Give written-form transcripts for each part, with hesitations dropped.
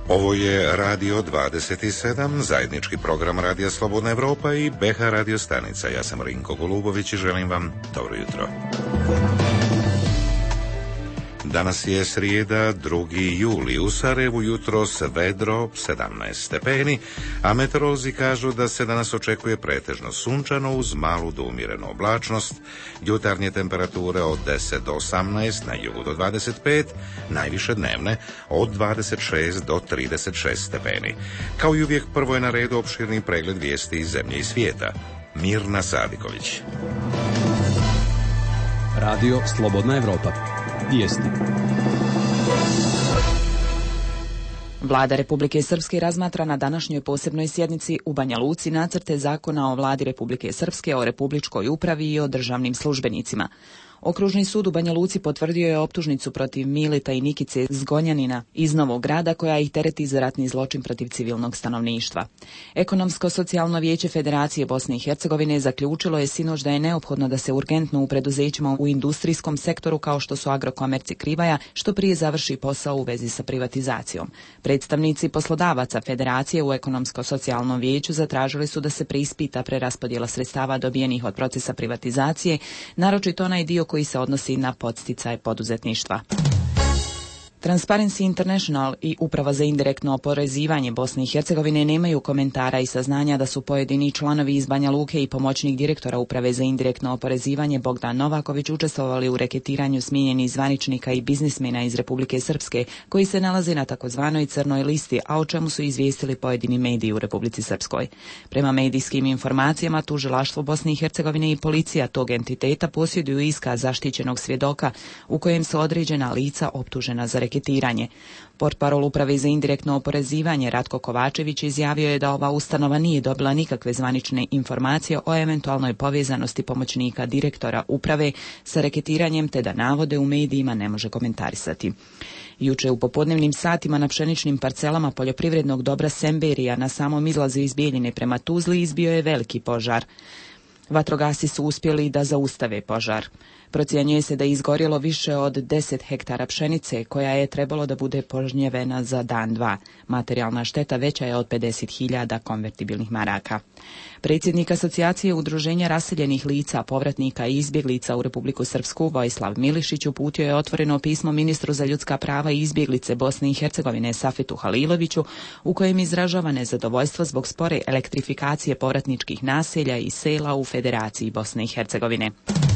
Ovo je Radio 27, zajednički program Radija Slobodna Evropa i BH radio stanica. Ja sam Rinko Golubović i želim vam dobro jutro. Danas je srijeda, 2. juli. U Sarajevu jutros vedro, 17 stepeni, a meteorolozi kažu da se danas očekuje pretežno sunčano uz malu do umjerenu oblačnost, jutarnje temperature od 10 do 18, na jugu do 25, najviše dnevne od 26 do 36 stepeni. Kao i uvijek, prvo je na redu opširni pregled vijesti iz zemlje i svijeta. Mirna Sadiković. Radio Slobodna Evropa. Vijesti. Vlada Republike Srpske razmatra na današnjoj posebnoj sjednici u Banja Luci nacrte zakona o Vladi Republike Srpske, o republičkoj upravi i o državnim službenicima. Okružni sud u Banja Luci potvrdio je optužnicu protiv Mileta i Nikice Zgonjanina iz Novog Grada koja ih tereti za ratni zločin protiv civilnog stanovništva. Ekonomsko-socijalno vijeće Federacije Bosne i Hercegovine zaključilo je sinoć da je neophodno da se urgentno u preduzećima u industrijskom sektoru kao što su Agrokomerc i Krivaja što prije završi posao u vezi sa privatizacijom. Predstavnici poslodavaca Federacije u Ekonomsko-socijalnom vijeću zatražili su da se preispita preraspodjela sredstava dobijenih od procesa privatizacije, naročito onaj dio koji se odnosi na podsticaj poduzetništva. Transparency International i Uprava za indirektno oporezivanje Bosne i Hercegovine nemaju komentara i saznanja da su pojedini članovi iz Banja Luke i pomoćnik direktora Uprave za indirektno oporezivanje Bogdan Novaković učestvovali u reketiranju smijenjenih zvaničnika i biznismena iz Republike Srpske koji se nalaze na takozvanoj crnoj listi, a o čemu su izvijestili pojedini mediji u Republici Srpskoj. Prema medijskim informacijama, tužilaštvo Bosne i Hercegovine i policija tog entiteta posjeduju iskaz zaštićenog svjedoka u kojem su određena lica optužena za reketiranje. Portparol Uprave za indirektno oporezivanje Ratko Kovačević izjavio je da ova ustanova nije dobila nikakve zvanične informacije o eventualnoj povezanosti pomoćnika direktora uprave sa reketiranjem, te da navode u medijima ne može komentarisati. Juče u popodnevnim satima na pšeničnim parcelama poljoprivrednog dobra Semberija na samom izlazu iz Bijeljine prema Tuzli izbio je veliki požar. Vatrogasci su uspjeli da zaustave požar. Procjenjuje se da je izgorjelo više od 10 hektara pšenice koja je trebalo da bude požnjevena za dan, dva. Materijalna šteta veća je od 50.000 konvertibilnih maraka. Predsjednik Asocijacije udruženja raseljenih lica, povratnika i izbjeglica u Republiku Srpsku, Vojislav Milišić, uputio je otvoreno pismo ministru za ljudska prava i izbjeglice Bosne i Hercegovine Safitu Haliloviću, u kojem izražava nezadovoljstvo zbog spore elektrifikacije povratničkih naselja i sela u Federaciji Bosne i Hercegovine.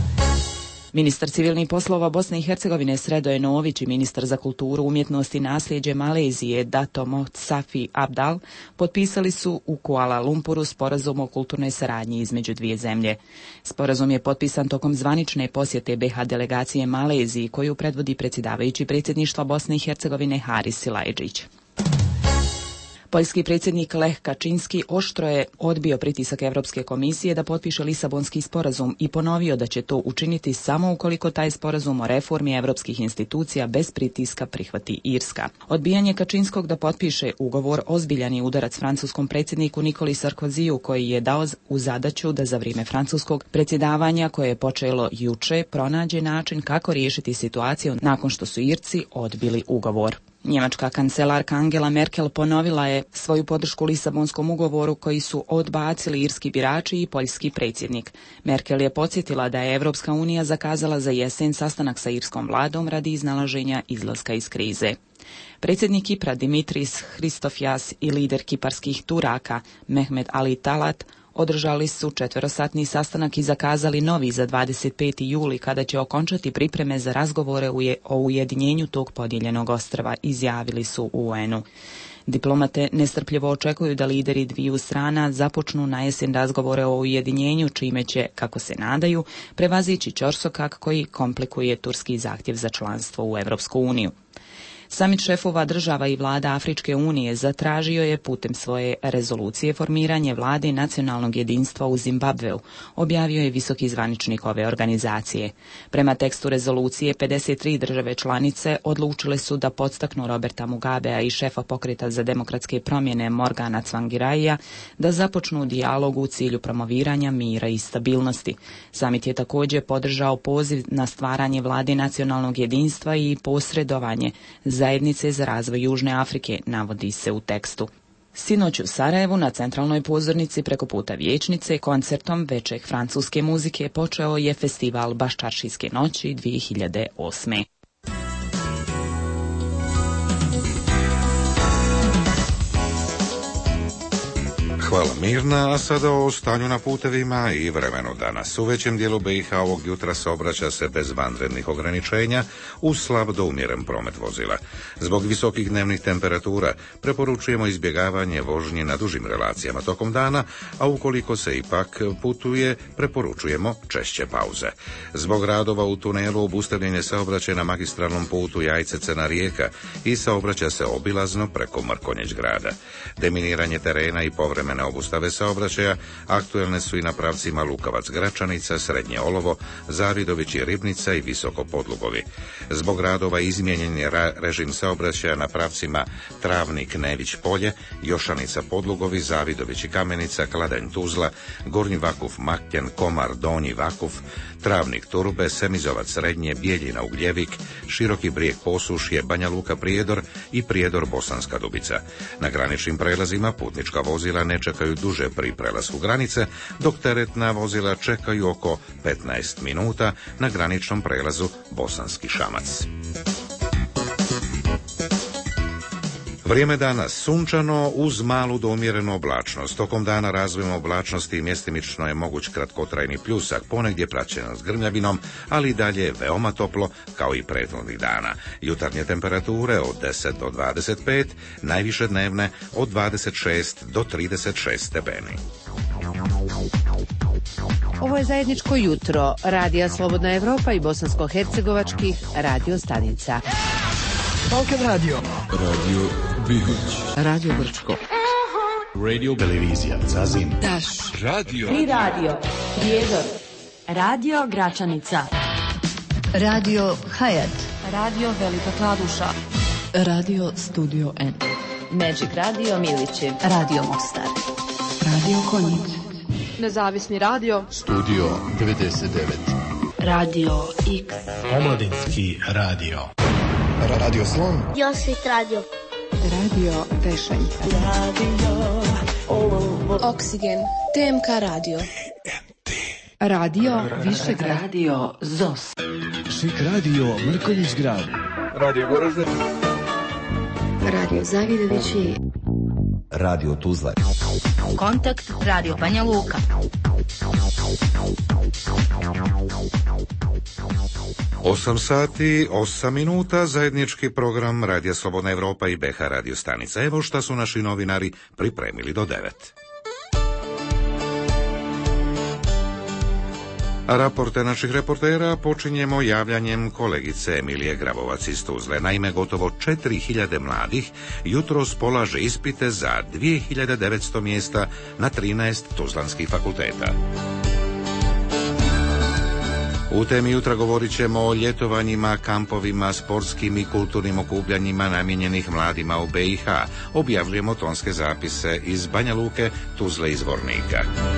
Ministar civilnih poslova Bosne i Hercegovine Sredoje Nović i ministar za kulturu, umjetnost i nasljeđe Malezije Dato Mosafi Abdal potpisali su u Kuala Lumpuru sporazum o kulturnoj saradnji između dvije zemlje. Sporazum je potpisan tokom zvanične posjete BH delegacije Maleziji koju predvodi predsjedavajući predsjedništva Bosne i Hercegovine Haris Silajdžić. Poljski predsjednik Lech Kačinski oštro je odbio pritisak Europske komisije da potpiše Lisabonski sporazum i ponovio da će to učiniti samo ukoliko taj sporazum o reformi europskih institucija bez pritiska prihvati Irska. Odbijanje Kačinskog da potpiše ugovor ozbiljan je udarac francuskom predsjedniku Nikoli Sarkoziju koji je dao u zadaću da za vrijeme francuskog predsjedavanja koje je počelo juče pronađe način kako riješiti situaciju nakon što su Irci odbili ugovor. Njemačka kancelarka Angela Merkel ponovila je svoju podršku Lisabonskom ugovoru koji su odbacili irski birači i poljski predsjednik. Merkel je podsjetila da je Evropska unija zakazala za jesen sastanak sa irskom vladom radi iznalaženja izlaska iz krize. Predsjednik Kipra Dimitris Hristofjas i lider kiparskih Turaka Mehmet Ali Talat održali su 4-satni sastanak i zakazali novi za 25. juli kada će okončati pripreme za razgovore o ujedinjenju tog podijeljenog ostrva, izjavili su u UN-u. Diplomate nestrpljivo očekuju da lideri dviju strana započnu na jesen razgovore o ujedinjenju, čime će, kako se nadaju, prevazići ćorsokak koji komplikuje turski zahtjev za članstvo u Europsku uniju. Samit šefova država i vlada Afričke unije zatražio je putem svoje rezolucije formiranje vlade nacionalnog jedinstva u Zimbabveu, objavio je visoki zvaničnik ove organizacije. Prema tekstu rezolucije, 53 države članice odlučile su da podstaknu Roberta Mugabea i šefa pokreta za demokratske promjene Morgana Tsvangiraija da započnu dijalog u cilju promoviranja mira i stabilnosti. Samit je također podržao poziv na stvaranje vlade nacionalnog jedinstva i posredovanje za zajednice za razvoj Južne Afrike, navodi se u tekstu. Sinoć u Sarajevu na centralnoj pozornici preko puta vijećnice koncertom večeg francuske muzike počeo je festival Baščaršijske noći 2008. Hvala Mirna, a sada o stanju na putevima i vremenu danas. U većem dijelu BiH ovog jutra saobraća se bez vanrednih ograničenja uz slab do umjeren promet vozila. Zbog visokih dnevnih temperatura preporučujemo izbjegavanje vožnje na dužim relacijama tokom dana, a ukoliko se ipak putuje, preporučujemo češće pauze. Zbog radova u tunelu obustavljen je saobraćaj na magistralnom putu Jajce-Crna Rijeka i saobraća se obilazno preko Mrkonjić grada. Deminiranje terena i povremene obustave saobraćaja aktuelne su i na pravcima Lukavac-Gračanica, Srednje Olovo, Zavidović i Ribnica i Visoko Podlugovi. Zbog radova izmijenjen je režim saobraćaja na pravcima Travnik-Nević-Polje, Jošanica-Podlugovi, Zavidović i Kamenica, Kladanj-Tuzla, Gornji Vakuf-Makljen, Komar-Donji Vakuf, Travnik-Turbe, Semizovac Srednje, Bijeljina-Ugljevik, Široki Brijeg-Posušje, Banja Luka-Prijedor i Prijedor-Bosanska Dubica. Na graničnim prelazima putnička vozila ne čekaju duže pri prelasku granice, dok teretna vozila čekaju oko 15 minuta na graničnom prelazu Bosanski Šamac. Vrijeme danas sunčano uz malu do umjerenu oblačnost. Tokom dana razvojem oblačnosti mjestimično je moguć kratkotrajni pljusak, ponegdje praćeno s grmljavinom, ali i dalje veoma toplo kao i prethodnih dana. Jutarnje temperature od 10 do 25, najviše dnevne od 26 do 36 stepeni. Ovo je zajedničko jutro Radija Slobodna Evropa i bosansko-hercegovačkih radio stanica. Balkan Radio. Radio Bihać. Radio Brčko. Radio Televizija Zazin. Daš. Radio. Tri radio. Prijedor. Radio Gračanica. Radio Hayat. Radio Velika Kladuša. Radio Studio N. Magic Radio Milići. Radio Mostar. Radio Konjic. Nezavisni radio. Studio 99. Radio X. Omladinski radio. Radio Slon. Josvit radio. Radio Tešanj. Oksigen. TMK radio. Radio Višegrad. Radio ZOS. Šik radio Mrkonjić grad. Radio Goražde. Radio Zavidovići. Radio Tuzla. Kontakt Radio Banja Luka. Osam sati, 8 minuta, zajednički program Radija Slobodna Evropa i BH radio stanica. Evo šta su naši novinari pripremili do 9. Raporte naših reportera počinjemo javljanjem kolegice Emilije Grabovac iz Tuzle. Naime, gotovo 4000 mladih jutros polaže ispite za 2900 mjesta na 13 tuzlanskih fakulteta. U temi jutra govorit ćemo o ljetovanjima, kampovima, sportskim i kulturnim okupljanjima namijenjenih mladima u BiH. Objavljujemo tonske zapise iz Banja Luke, Tuzle i Zvornika.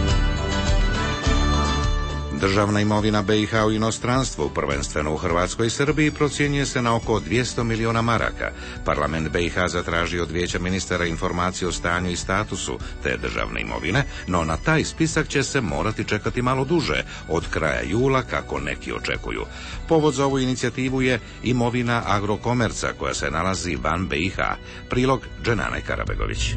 Državna imovina BiH u inostranstvu, prvenstveno u Hrvatskoj i Srbiji, procjenjuje se na oko 200 miliona maraka. Parlament BiH zatražio od Vijeća ministara informaciju o stanju i statusu te državne imovine, no na taj spisak će se morati čekati malo duže, od kraja jula kako neki očekuju. Povod za ovu inicijativu je imovina Agrokomerca koja se nalazi van BiH. Prilog Dženane Karabegović.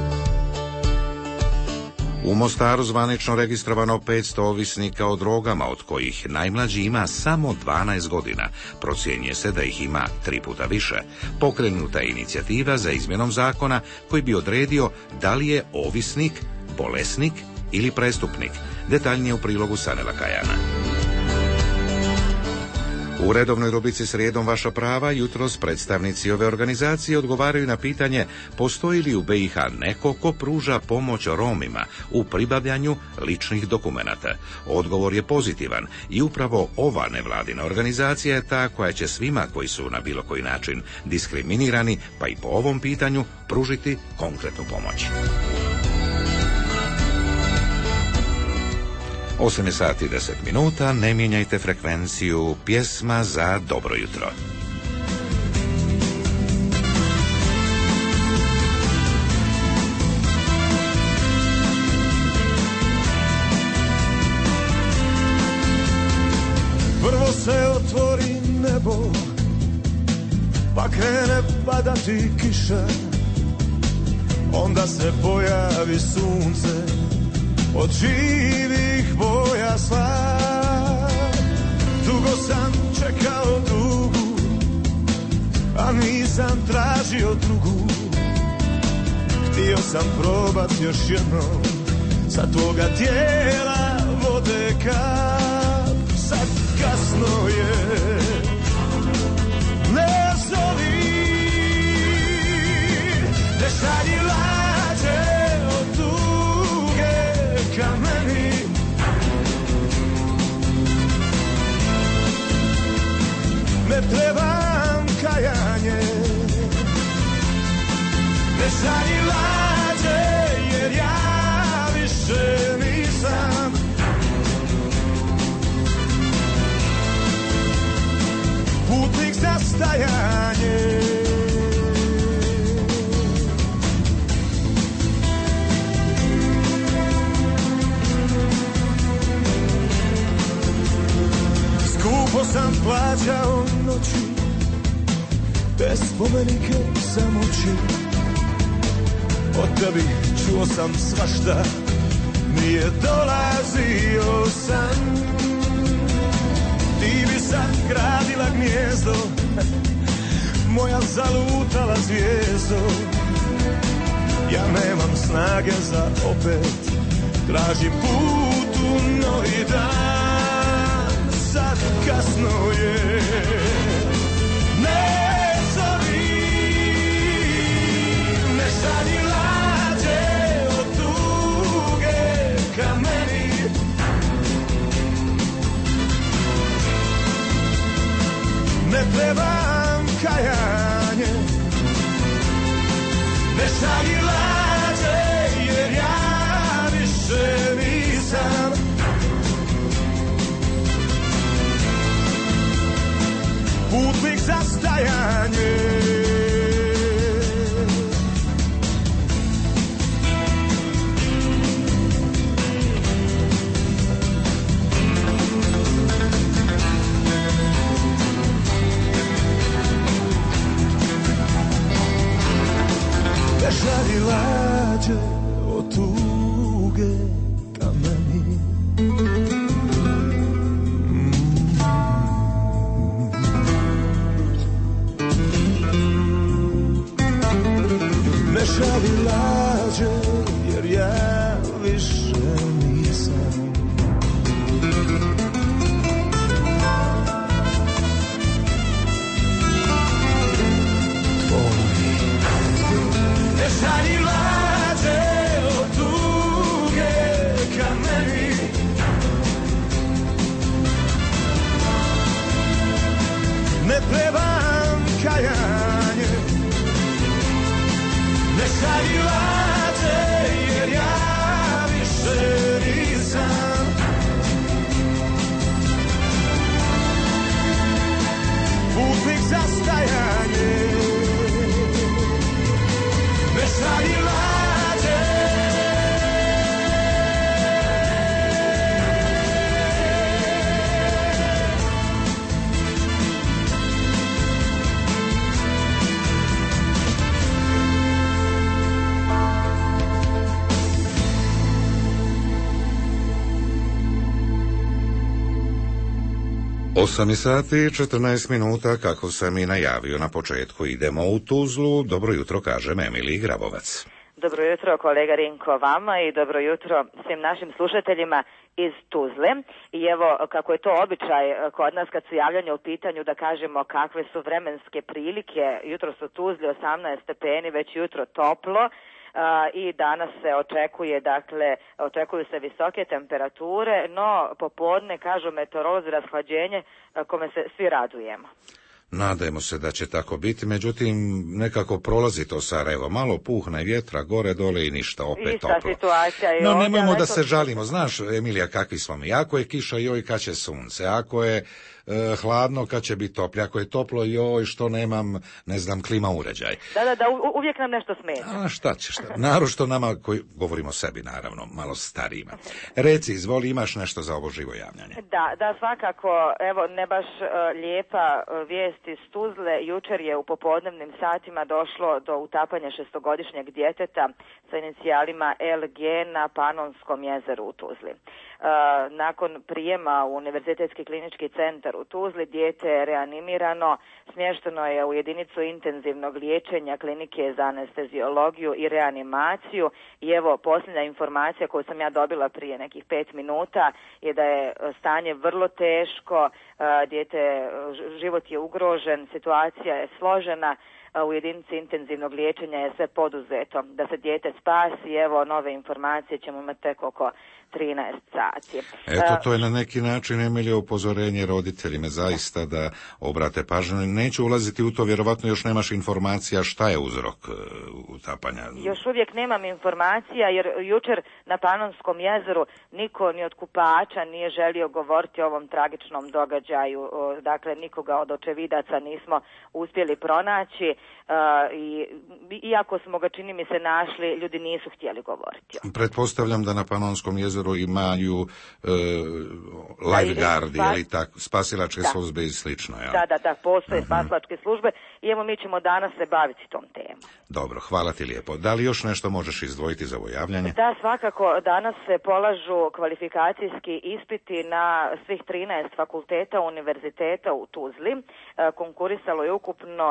U Mostaru zvanično registrovano 500 ovisnika o drogama, od kojih najmlađi ima samo 12 godina. Procjenjuje se da ih ima 3 puta više. Pokrenuta je inicijativa za izmjenom zakona koji bi odredio da li je ovisnik, bolesnik ili prestupnik. Detaljnije u prilogu Sanela Kajana. U redovnoj rubrici Srijedom vaša prava jutros predstavnici ove organizacije odgovaraju na pitanje postoji li u BiH neko ko pruža pomoć Romima u pribavljanju ličnih dokumenata. Odgovor je pozitivan i upravo ova nevladina organizacija je ta koja će svima koji su na bilo koji način diskriminirani, pa i po ovom pitanju, pružiti konkretnu pomoć. 8 sati i 10 minuta, ne mijenjajte frekvenciju, pjesma za dobro jutro. pa krene padati kiša, onda se pojavi sunce, od živih boja sva. Dugo sam čekao dugu, a nisam tražio drugu. Htio sam probat još jednom, sa tvoga tijela vode kap. Sad kasno je, ne zovi, ne šalji lađe od tuge ka meni. Ne trebam kajanje, ne šalji lađe, jer ja više nisam putnik za stajanje. Skupo sam plaćao noći, bez spomenike samoći. Od tebi čuo sam svašta, nije dolazio san. Ti bi sad gradila gnjezdo, moja zalutala zvijezdo. Ja nemam snage za opet, tražim put u novi dan. Sad kasno je, ne zovi, ne šalji lađe od tuge ka meni. Ne trebam kajanje, ne šalji lađe, jer ja više nisam putnik za stajanje. Ne šalji lađe od tuge ka meni. Ne šalji lađe, jer ja više nisam tvoj. Ne šalji lađe od tuge ka meni. Ne trebam kajanje, ne šalji lađe, jer ja više nisam putnik za stajanje. Ne šalji lađe, Osam sati 14 minuta, kako sam i najavio na početku, idemo u Tuzlu. Dobro jutro, kažem Emiliji Grabovac. Dobro jutro kolega Rinko vama i dobro jutro svim našim slušateljima iz Tuzle. I evo, kako je to običaj kod nas kad su javljanja u pitanju, da kažemo kakve su vremenske prilike. Jutro su u Tuzli 18 stepeni, već jutro toplo. I danas se očekuju se visoke temperature, no popodne, kažu meteorolozi, rashlađenje kome se svi radujemo. Nadajmo se da će tako biti, međutim nekako prolazi to Sarajevo, malo puhne vjetra gore dole i ništa, opet toplo. Situacija je no ovdje, nemojmo da se žalimo, znaš Emilija kakvi smo mi, ako je kiša joj kad će sunce, ako je hladno, kad će biti toplje. Ako je toplo, joj, što nemam, ne znam, klima uređaj. Da, uvijek nam nešto smeta. A šta ćeš, naročito nama koji govorimo o sebi, naravno, malo starijima. Reci, izvoli, imaš nešto za ovo živo javljanje? Da, svakako, evo, ne baš lijepa vijest iz Tuzle. Jučer je u popodnevnim satima došlo do utapanja 6-godišnjeg djeteta sa inicijalima LG na Panonskom jezeru u Tuzli. Nakon prijema u Univerzitetski klinički centar u Tuzli, dijete je reanimirano, smješteno je u jedinicu intenzivnog liječenja klinike za anesteziologiju i reanimaciju i evo posljednja informacija koju sam ja dobila prije nekih 5 minuta je da je stanje vrlo teško, život je ugrožen, situacija je složena. U jedinici intenzivnog liječenja je sve poduzeto da se dijete spasi. Evo, nove informacije ćemo imati tek oko 13 sati. Eto, to je na neki način, Emilija, upozorenje roditeljima zaista da obrate pažnju. Neću ulaziti u to, vjerovatno još nemaš informacija šta je uzrok utapanja. Još uvijek nemam informacija, jer jučer na Panonskom jezeru niko ni od kupača nije želio govoriti o ovom tragičnom događaju. Dakle, nikoga od očevidaca nismo uspjeli pronaći. Iako smo ga, čini mi se, našli, ljudi nisu htjeli govoriti. Pretpostavljam da na Panonskom jezeru imaju lifeguardi, ili tako, spasilačke službe i slično. Ja? Da, postoje spasilačke službe i evo mi ćemo danas se baviti tom temom. Dobro, hvala ti lijepo. Da li još nešto možeš izdvojiti za ovo javljanje? Da, svakako, danas se polažu kvalifikacijski ispiti na svih 13 fakulteta univerziteta u Tuzli. Konkurisalo je ukupno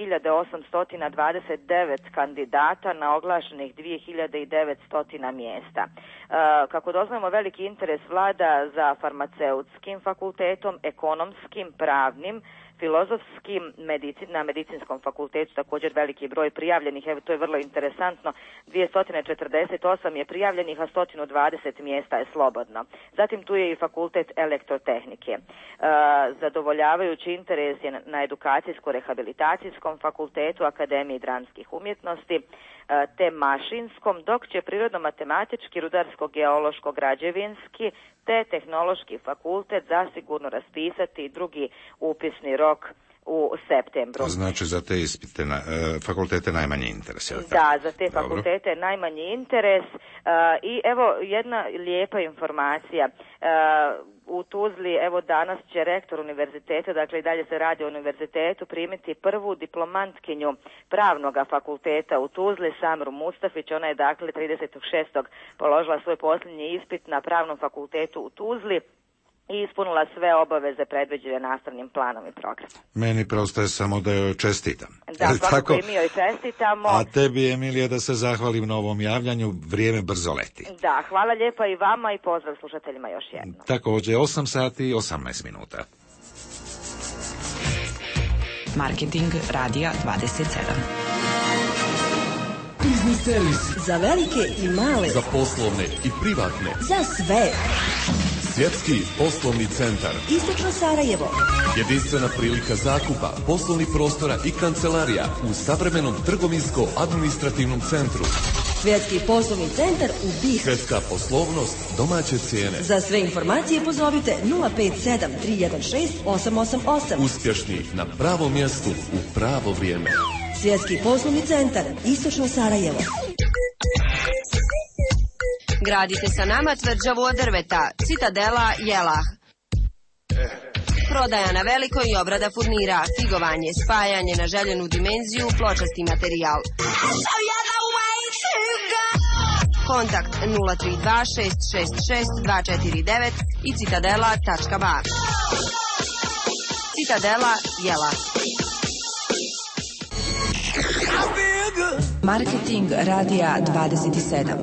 3829 kandidata na oglašenih 2900 mjesta. Kako doznajemo, veliki interes vlada za farmaceutskim fakultetom, ekonomskim, pravnim, filozofskim, na medicinskom fakultetu također veliki broj prijavljenih, evo to je vrlo interesantno, 248 je prijavljenih, a 120 mjesta je slobodno. Zatim tu je i fakultet elektrotehnike. Zadovoljavajući interes je na edukacijsko-rehabilitacijskom fakultetu Akademiji dramskih umjetnosti, te mašinskom, dok će prirodno-matematički, rudarsko-geološko-građevinski te tehnološki fakultet zasigurno raspisati drugi upisni rok u septembru. Znači za te ispite fakultete najmanji interes. Da, za te fakultete je najmanji interes. I evo jedna lijepa informacija. U Tuzli, evo danas će rektor univerziteta, dakle i dalje se radi o univerzitetu, primiti prvu diplomantkinju pravnog fakulteta u Tuzli, Samru Mustafić. Ona je dakle 36. položila svoj posljednji ispit na pravnom fakultetu u Tuzli i ispunila sve obaveze predviđene nastavnim planom i programom. Meni preostaje samo da joj čestitam. Da, svakako i mi joj čestitamo. A tebi, Emilija, da se zahvalim na ovom javljanju, vrijeme brzo leti. Da, hvala lijepa i vama i pozdrav slušateljima još jednom. Također, 8 sati i 18 minuta. Marketing radija 27. Biznis servis. Za velike i male. Za poslovne i privatne. Za sve. Svjetski poslovni centar. Istočno Sarajevo. Jedinstvena prilika zakupa poslovnih prostora i kancelarija u savremenom trgovinsko-administrativnom centru. Svjetski poslovni centar u BiH. Svjetska poslovnost, domaće cijene. Za sve informacije pozovite 057 316 888. Uspješni na pravom mjestu u pravo vrijeme. Svjetski poslovni centar, Istočno Sarajevo. Gradite sa nama tvrđavu od drveta. Citadela Jelah. Prodaja na veliko i obrada furnira, figovanje, spajanje na željenu dimenziju, pločasti materijal. Kontakt 032 666 249 i citadela.ba. Citadela Jelah. Marketing radija 27.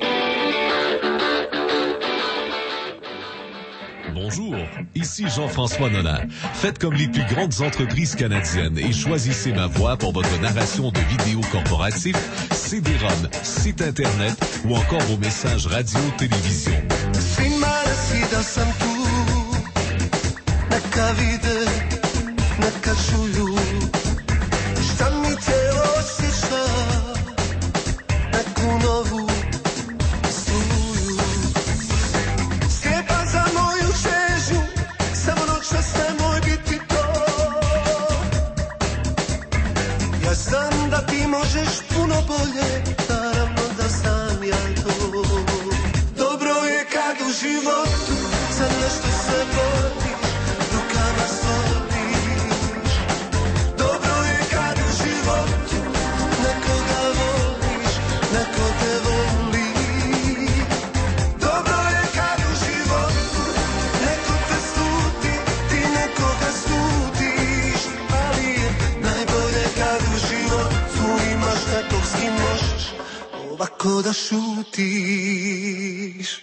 Bonjour, ici Jean-François Nolin. Faites comme les plus grandes entreprises canadiennes et choisissez ma voix pour votre narration de vidéos corporatifs, CD-ROM, site internet ou encore vos messages radio-télévision. Svima reci da sam tu, neka vide, neka čuju, šta mi te osjeća, neku novu struju. Slijepa za moju čežnju, samo noćas nemoj biti Ja znam da ti možeš puno bolje, naravno da znam ja to. Dobro je kad u životu za nešto se boriš, rukama stvoriš. Dobro je kad u životu nekoga voliš, neko te voli. Dobro je kad u životu neko te sluti, ti nekoga slutiš. Ali je najbolje kad u životu imaš nekog s kim možeš ovako da šutiš.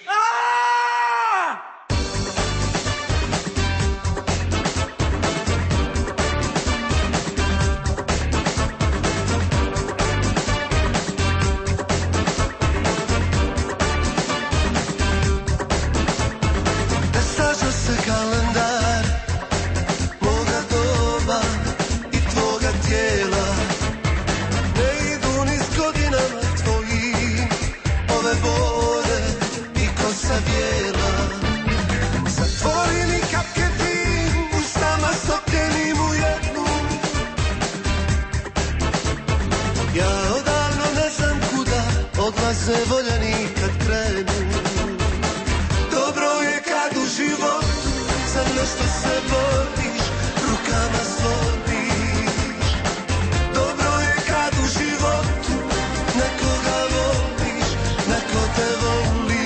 Rastaža se kalendar moga doba i tvoga tijela. Ne idu ni s godinama tvojim ove bore i kosa bijela. Zatvori mi kapke tim, ustama stopljenim u jednu. Ja odavno ne znam kuda odlaze voljeni kad krenu. Dobro je kad u životu za nešto se boriš, rukama stvoriš. Dobro je kad u životu nekoga voliš, neko te voli.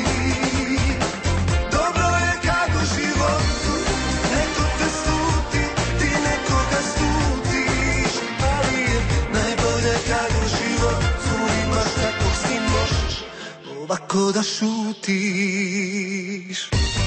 Dobro je kad u životu neko te sluti, ti nekoga slutiš. Ali je najbolje kad u životu imaš nekog s kim možeš ovako da šutiš.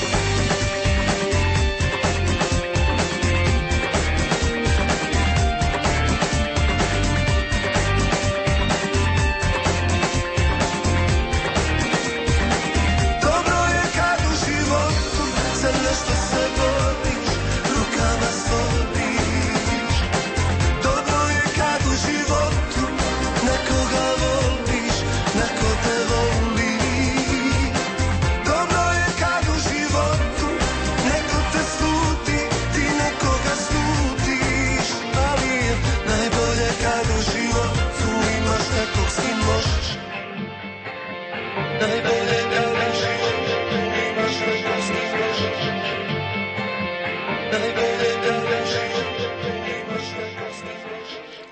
Dobro je kad u životu za nešto se boriš, rukama stvoriš. Dobro je kad u životu nekoga voliš, neko te voli. Dobro je kad u životu neko te sluti, ti nekoga slutiš. Ali je najbolje kad u životu imaš nekog s kim možeš. Najbolje kad u životu imaš nekog s kim možeš. Najbolje kad u životu imaš nekog s kim možeš.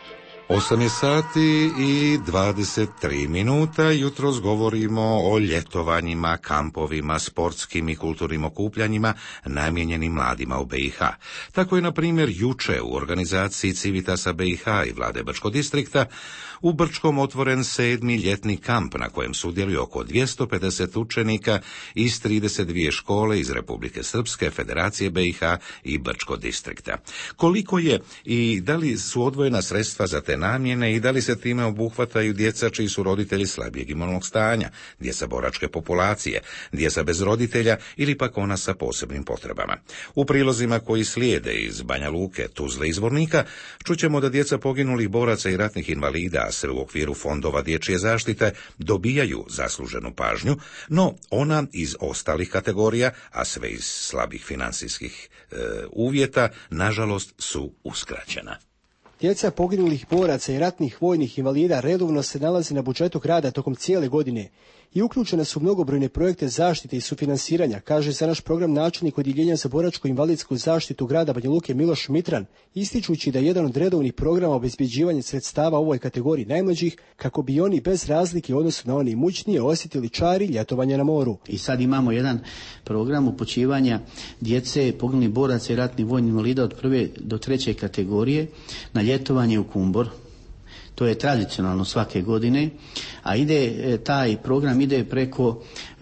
8 je sati i 23 minuta. Jutros govorimo o ljetovanjima, kampovima, sportskim i kulturnim okupljanjima namijenjenim mladima u BiH. Tako je, na primjer, juče u organizaciji Civitasa BiH i vlade Brčkog distrikta u Brčkom otvoren 7. ljetni kamp na kojem sudjeluje oko 250 učenika iz 32 škole iz Republike Srpske, Federacije BiH i Brčkog distrikta. Koliko je i da li su odvojena sredstva za te namjene i da li se time obuhvataju djeca čiji su roditelji slabijeg imovnog stanja, djeca boračke populacije, djeca bez roditelja ili pak ona sa posebnim potrebama. U prilozima koji slijede iz Banja Luke, Tuzle i Zvornika čućemo da djeca poginulih boraca i ratnih invalida, sve u okviru fondova dječje zaštite, dobijaju zasluženu pažnju, no ona iz ostalih kategorija, a sve iz slabih financijskih uvjeta, nažalost su uskraćena. Djeca poginulih boraca i ratnih vojnih invalida redovno se nalaze na budžetu grada tokom cijele godine i uključene su mnogobrojne projekte zaštite i sufinansiranja, kaže za naš program načelnik Odjeljenja za boračko-invalidsku zaštitu grada Banja Luke Miloš Mitran, ističući da je jedan od redovnih programa obezbjeđivanja sredstava u ovoj kategoriji najmlađih, kako bi oni bez razlike u odnosu na one imućnije osjetili čari ljetovanja na moru. I sad imamo jedan program upućivanja djece poginulih boraca i ratnih vojnih invalida od 1. do 3. kategorije na ljetovanje u Kumbor. To je tradicionalno svake godine, a taj program ide preko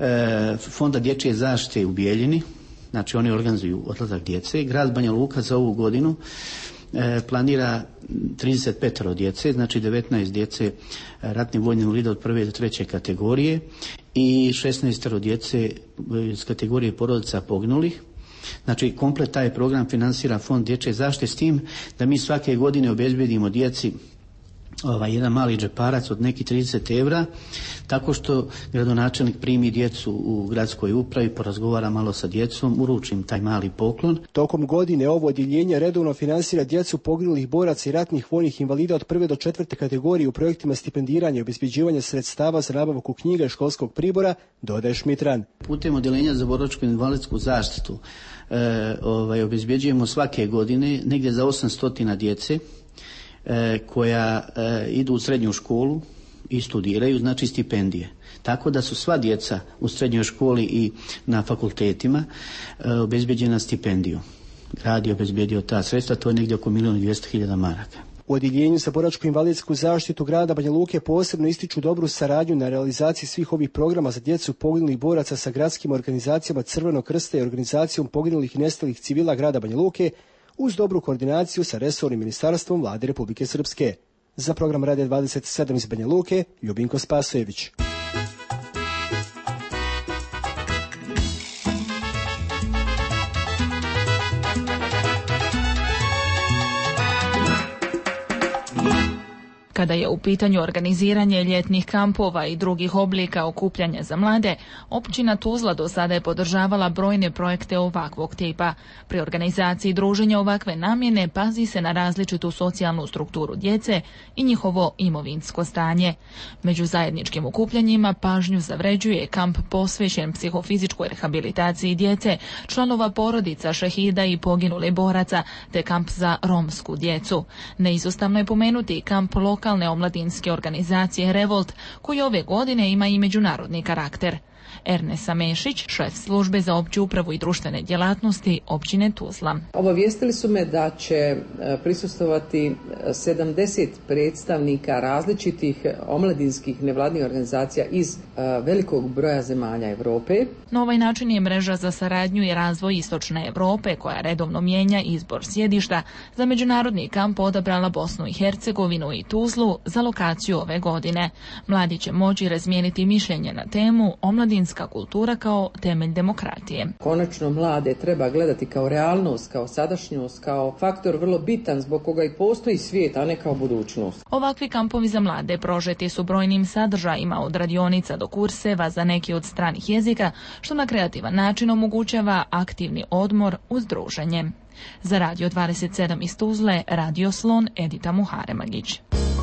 Fonda dječje zaštite u Bijeljini, znači oni organizuju odlazak djece. Grad Banja Luka za ovu godinu planira 35 djece, znači 19 djece ratnih vojnih invalida od 1. do 3. kategorije i 16 djece iz kategorije porodica poginulih. Znači, komplet taj program finansira Fond dječje zaštite, s tim da mi svake godine obezbjedimo djeci jedan mali džeparac od nekih 30 evra, tako što gradonačelnik primi djecu u gradskoj upravi, porazgovara malo sa djecom, uruči im taj mali poklon. Tokom godine ovo odjeljenje redovno finansira djecu poginulih boraca i ratnih vojnih invalida od 1. do 4. kategorije u projektima stipendiranja i obezbeđivanja sredstava za nabavku knjiga i školskog pribora, dodaje Šmitran. Putem odjeljenja za boračku invalidsku zaštitu obezbeđujemo svake godine negdje za 800 djece koja idu u srednju školu i studiraju, znači stipendije. Tako da su sva djeca u srednjoj školi i na fakultetima obezbeđena stipendiju. Grad je obezbedio ta sredstva, to je negdje oko 1.200.000 maraka. U odjeljenju za boračku invalidsku zaštitu grada Banja Luke posebno ističu dobru saradnju na realizaciji svih ovih programa za djecu poginulih boraca sa gradskim organizacijama Crvenog krsta i organizacijom poginulih i nestalih civila grada Banja Luke, uz dobru koordinaciju sa resornim ministarstvom Vlade Republike Srpske. Za program Radija 27 iz Banja Luke, Ljubinko Spasojević. Kada je u pitanju organiziranje ljetnih kampova i drugih oblika okupljanja za mlade, općina Tuzla do sada je podržavala brojne projekte ovakvog tipa. Pri organizaciji druženja ovakve namjene pazi se na različitu socijalnu strukturu djece i njihovo imovinsko stanje. Među zajedničkim okupljanjima pažnju zavređuje kamp posvećen psihofizičkoj rehabilitaciji djece, članova porodica šehida i poginulih boraca, te kamp za romsku djecu. Neizostavno je pomenuti kamp lokalne omladinske organizacije Revolt, koji ove godine ima i međunarodni karakter. Ernesa Mešić, šef službe za opću upravu i društvene djelatnosti općine Tuzla. Obavijestili su me da će prisustvovati 70 predstavnika različitih omladinskih nevladnih organizacija iz velikog broja zemalja Europe. Na ovaj način je mreža za saradnju i razvoj Istočne Europe, koja redovno mijenja izbor sjedišta, za međunarodni kamp odabrala Bosnu i Hercegovinu i Tuzlu za lokaciju ove godine. Mladi će moći razmijeniti mišljenje na temu omladinska kultura kao temelj demokratije. Konačno mlade treba gledati kao realnost, kao sadašnjost, kao faktor vrlo bitan zbog koga i postoji svijet, a ne kao budućnost. Ovakvi kampovi za mlade prožeti su brojnim sadržajima, od radionica do kurseva za neki od stranih jezika, što na kreativan način omogućava aktivni odmor uz druženje. Za Radio 27 iz Tuzle, Radio Slon, Edita Muharemagić.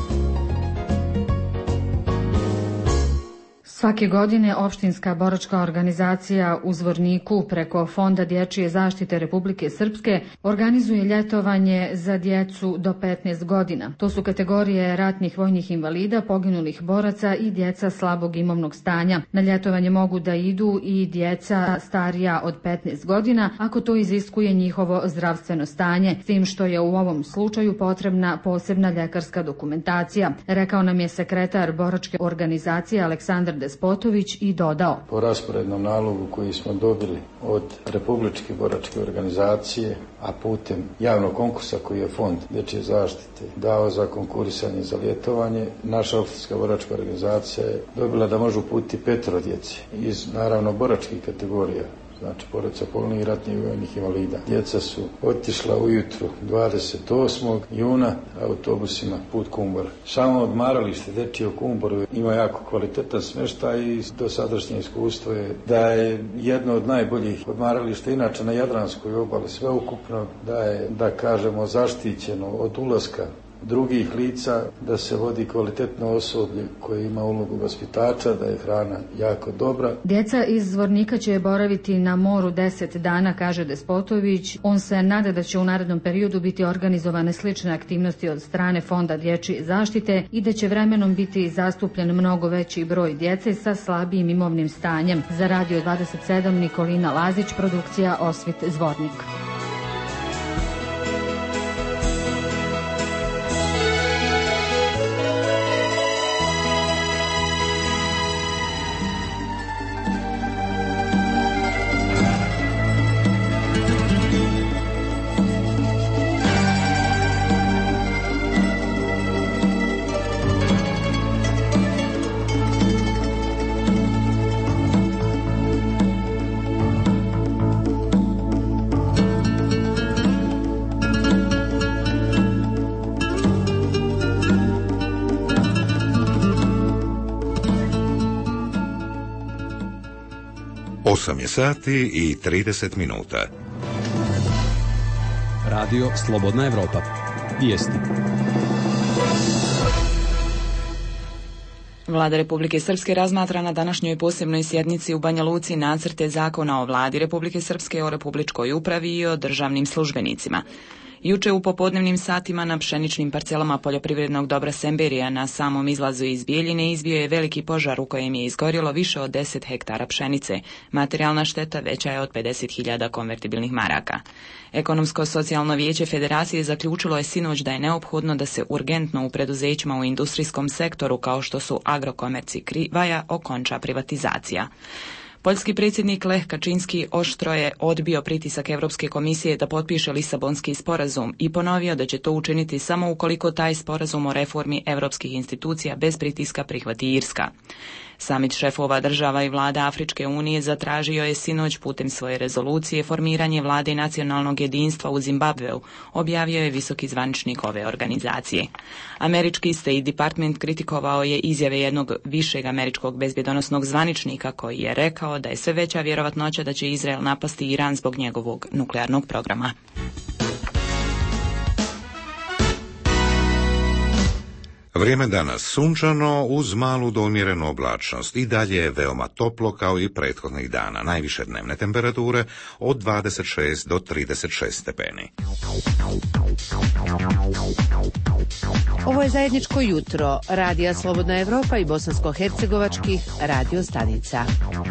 Svake godine opštinska boračka organizacija u Zvorniku preko Fonda dječje zaštite Republike Srpske organizuje ljetovanje za djecu do 15 godina. To su kategorije ratnih vojnih invalida, poginulih boraca i djeca slabog imovnog stanja. Na ljetovanje mogu da idu i djeca starija od 15 godina ako to iziskuje njihovo zdravstveno stanje, s tim što je u ovom slučaju potrebna posebna ljekarska dokumentacija, rekao nam je sekretar boračke organizacije Aleksandar Despotović i dodao. Po rasporednom nalogu koji smo dobili od Republičke boračke organizacije, a putem javnog konkursa koji je Fond dječje zaštite dao za konkurisanje za ljetovanje, naša opštinska boračka organizacija je dobila da može uputiti 5 djece iz naravno boračkih kategorija. Znači, porodica poginulih i ratnih vojnih invalida. Djeca su otišla ujutru 28. juna autobusima put Kumbora. Samo odmaralište dečije u Kumboru ima jako kvalitetan smještaj i dosadašnje iskustvo je da je jedno od najboljih odmarališta inače na Jadranskoj obali sveukupno, da je, da kažemo, zaštićeno od ulaska drugih lica, da se vodi kvalitetno osoblje koje ima ulogu vaspitača, da je hrana jako dobra. Djeca iz Zvornika će boraviti na moru 10 dana, kaže Despotović. On se nada da će u narednom periodu biti organizovane slične aktivnosti od strane Fonda dječje zaštite i da će vremenom biti zastupljen mnogo veći broj djece sa slabijim imovnim stanjem. Za Radio 27 Nikolina Lazić, produkcija Osvit Zvornik. 8 je sati i 30 minuta. Radio Slobodna Evropa. Vijesti. Vlada Republike Srpske razmatra na današnjoj posebnoj sjednici u Banja Luci nacrte zakona o Vladi Republike Srpske, o republičkoj upravi i o državnim službenicima. Juče u popodnevnim satima na pšeničnim parcelama poljoprivrednog dobra Semberija na samom izlazu iz Bijeljine izbio je veliki požar u kojem je izgorjelo više od 10 hektara pšenice. Materijalna šteta veća je od 50.000 konvertibilnih maraka. Ekonomsko-socijalno vijeće Federacije zaključilo je sinoć da je neophodno da se urgentno u preduzećima u industrijskom sektoru kao što su Agrokomerci Krivaja okonča privatizacija. Poljski predsjednik Lech Kačinski oštro je odbio pritisak Europske komisije da potpiše Lisabonski sporazum i ponovio da će to učiniti samo ukoliko taj sporazum o reformi europskih institucija bez pritiska prihvati Irska. Samit šefova država i vlada Afričke unije zatražio je sinoć putem svoje rezolucije formiranje vlade nacionalnog jedinstva u Zimbabveu, objavio je visoki zvaničnik ove organizacije. Američki State Department kritikovao je izjave jednog višeg američkog bezbjedonosnog zvaničnika koji je rekao da je sve veća vjerovatnoća da će Izrael napasti Iran zbog njegovog nuklearnog programa. Vrijeme danas sunčano uz malu do umjerenu oblačnost i dalje je veoma toplo kao i prethodnih dana. Najviše dnevne temperature od 26 do 36 stepeni. Ovo je zajedničko jutro Radija Slobodna Evropa i bosansko-hercegovačkih radio stanica.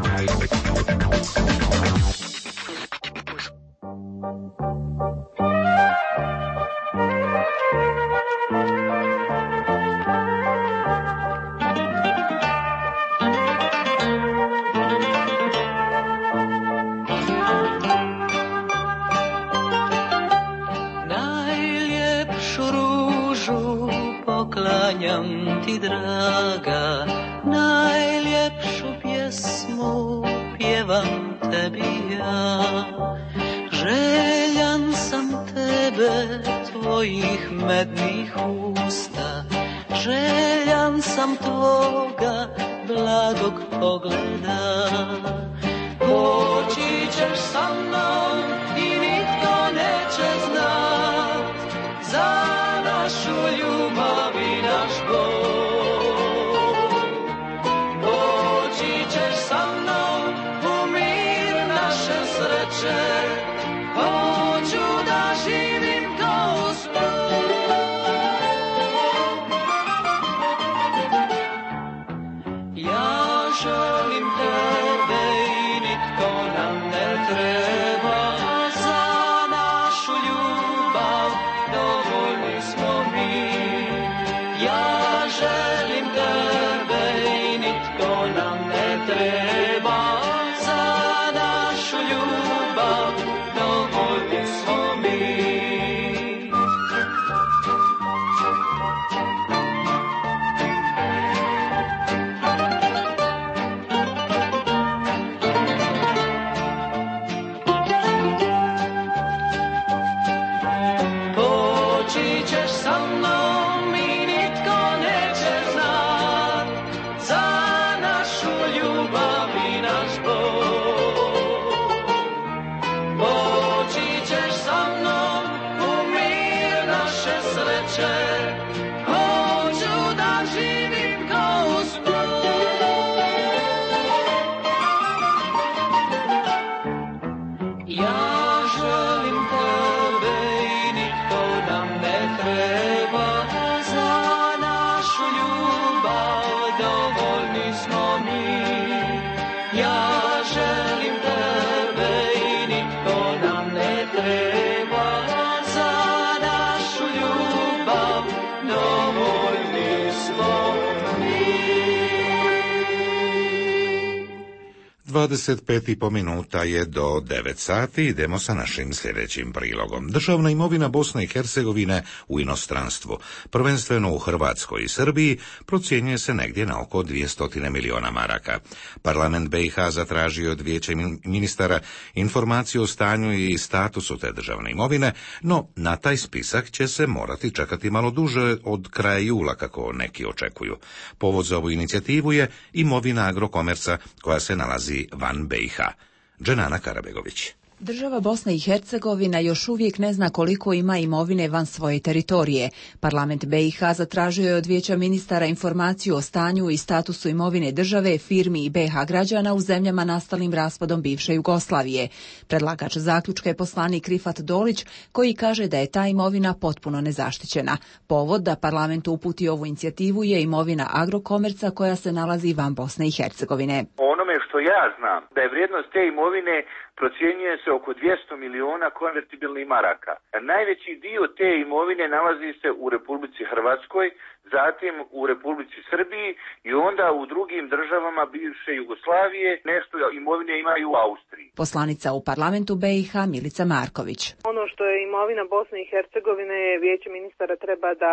Poklanjam ti, draga, najljepšu pjesmu pjevam tebi ja. Željan sam tebe, tvojih mednih usta, željan sam tvoga blagog pogleda. Poći ćeš sa mnom i nitko neće znat za našu ljubav i naš bol. Doći ćeš sa mnom u mir naše sreće, hoću da živim kao usput. Ja želim tebe i nitko nam ne treba, za našu ljubav dovoljni smo mi. Ja želim tebe i nitko nam ne treba, za našu ljubav dovoljni smo mi. Poći ćeš sa mnom i nitko neće znat za našu ljubav i naš bol. Poći ćeš sa mnom u mir naše sreće, hoću da živim kao usput. Ja želim tebe i nitko nam ne treba, za našu ljubav dovoljni smo mi. Ja želim tebe i nitko nam ne treba, za našu ljubav dovoljni smo mi. 25,5 minuta je do 9 sati, idemo sa našim sljedećim prilogom. Državna imovina Bosne i Hercegovine u inostranstvu, prvenstveno u Hrvatskoj i Srbiji, procjenjuje se negdje na oko 200 miliona maraka. Parlament BiH zatražio od Vijeća ministara informaciju o stanju i statusu te državne imovine, no na taj spisak će se morati čekati malo duže od kraja jula, kako neki očekuju. Povod za ovu inicijativu je imovina Agrokomerca koja se nalazi van BiH. Dženana Karabegović. Država Bosna i Hercegovina još uvijek ne zna koliko ima imovine van svoje teritorije. Parlament BiH zatražio je od Vijeća ministara informaciju o stanju i statusu imovine države, firmi i BiH građana u zemljama nastalim raspadom bivše Jugoslavije. Predlagač zaključka je poslanik Rifat Dolić, koji kaže da je ta imovina potpuno nezaštićena. Povod da parlament uputi ovu inicijativu je imovina Agrokomerca koja se nalazi van Bosne i Hercegovine. Onome što ja znam da je vrijednost te imovine procjenjuje se oko 200 miliona konvertibilnih maraka. Najveći dio te imovine nalazi se u Republici Hrvatskoj, zatim u Republici Srbiji i onda u drugim državama bivše Jugoslavije. Nešto imovine imaju u Austriji. Poslanica u parlamentu BiH Milica Marković. Ono što je imovina Bosne i Hercegovine, Vijeće ministara treba da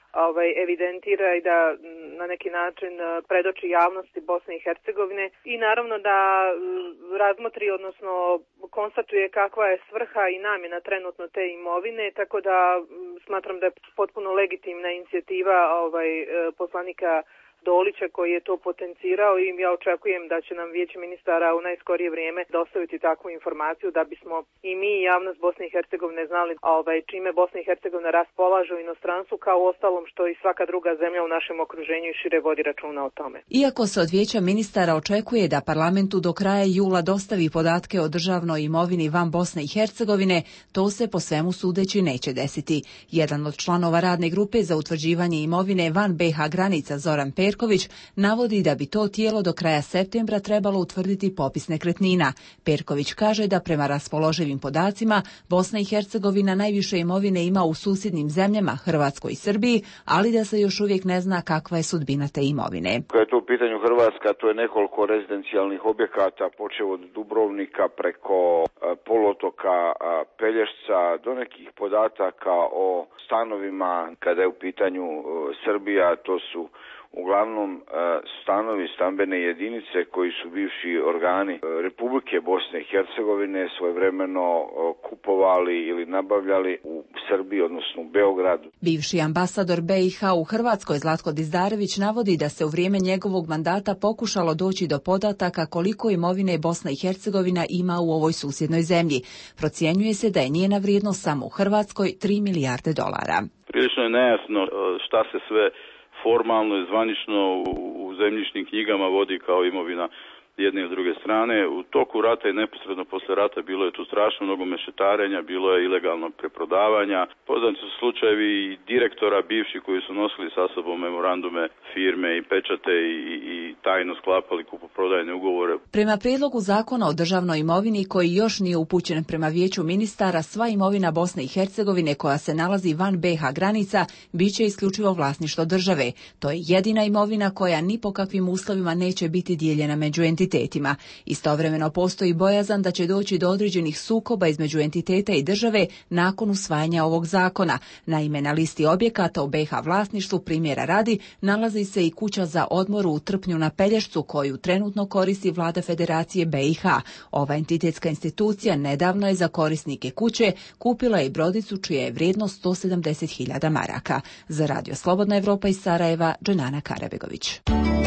evidentira i da na neki način predoči javnosti Bosne i Hercegovine i naravno da razmotri, odnosno konstatuje kakva je svrha i namjena trenutno te imovine, tako da smatram da je potpuno legitimna inicijativa poslanika Dolića koji je to potencirao i ja očekujem da će nam Vijeće ministara u najskorije vrijeme dostaviti takvu informaciju da bismo i mi i javnost Bosne i Hercegovine znali čime Bosna i Hercegovina raspolaže u inostranstvu, kao ostalom što i svaka druga zemlja u našem okruženju i šire vodi računa o tome. Iako se od Vijeća ministara očekuje da parlamentu do kraja jula dostavi podatke o državnoj imovini van Bosne i Hercegovine, to se po svemu sudeći neće desiti. Jedan od članova radne grupe za utvrđivanje imovine van BiH granica Zoran Perković navodi da bi to tijelo do kraja septembra trebalo utvrditi popis nekretnina. Perković kaže da prema raspoloživim podacima Bosna i Hercegovina najviše imovine ima u susjednim zemljama Hrvatskoj i Srbiji, ali da se još uvijek ne zna kakva je sudbina te imovine. Kada je to u pitanju Hrvatska, to je nekoliko rezidencijalnih objekata, počev od Dubrovnika preko poluotoka Pelješca do nekih podataka o stanovima. Kada je u pitanju Srbija, to su uglavnom stanovi, stambene jedinice koji su bivši organi Republike Bosne i Hercegovine svojevremeno kupovali ili nabavljali u Srbiji, odnosno u Beogradu. Bivši ambasador BiH u Hrvatskoj Zlatko Dizdarević navodi da se u vrijeme njegovog mandata pokušalo doći do podataka koliko imovine Bosna i Hercegovina ima u ovoj susjednoj zemlji. Procjenjuje se da je njena vrijednost samo u Hrvatskoj $3 milijarde. Prilično je nejasno šta se sve formalno i zvanično u zemljišnim knjigama vodi kao imovina jedne i druge strane. U toku rata i neposredno poslije rata bilo je tu strašno mnogo mešetarenja, bilo je ilegalnog preprodavanja. Poznati su slučajevi i direktora bivši koji su nosili sa sobom memorandume firme i pečate i tajno sklapali kupoprodajne ugovore. Prema prijedlogu zakona o državnoj imovini koji još nije upućen prema Vijeću ministara, sva imovina Bosne i Hercegovine koja se nalazi van BiH granica biće isključivo vlasništvo države. To je jedina imovina koja ni po kakvim uslovima neće biti dijeljena među entitetima. Istovremeno postoji bojazan da će doći do određenih sukoba između entiteta i države nakon usvajanja ovog zakona. Naime, na listi objekata u BiH vlasništvu, primjera radi, nalazi se i kuća za odmor u Trpnju na Pelješcu koju trenutno koristi Vlada Federacije BiH. Ova entitetska institucija nedavno je za korisnike kuće kupila i brodicu čija je vrijednost 170.000 maraka. Za Radio Slobodna Evropa iz Sarajeva, Dženana Karabegović.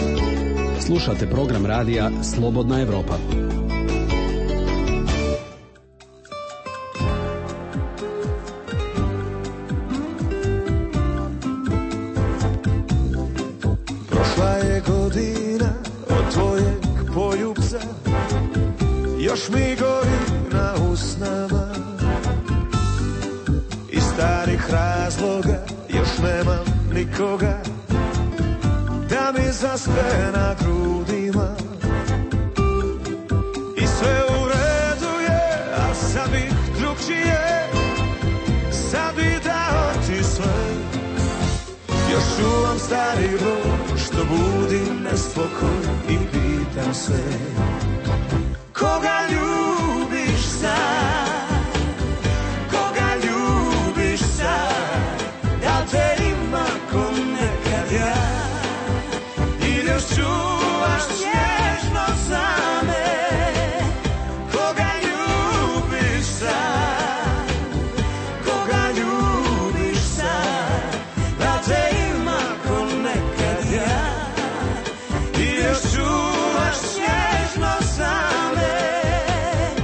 Slušate program radija Slobodna Evropa. Prošla je godina od tvojeg poljubca, još mi gori na usnama. Iz starih razloga još nemam nikoga da mi zaspe na grudima. I sve u redu je, a sad bih drugčije, sad bih dao ti sve. Još čuvam stari broj što budi nespokoj i pitam se koga ljubiš sad, koga ljubiš sad, da te ima ko nekad ja. Još čuvaš nježno za me, koga ljubiš sad, koga ljubiš sad, da te ima ko nekad ja. I još čuvaš nježno za me,